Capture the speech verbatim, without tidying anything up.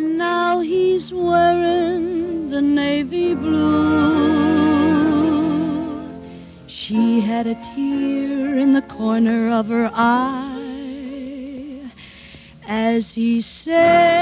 and now he's wearing the navy blue. She had a tear in the corner of her eye as he said,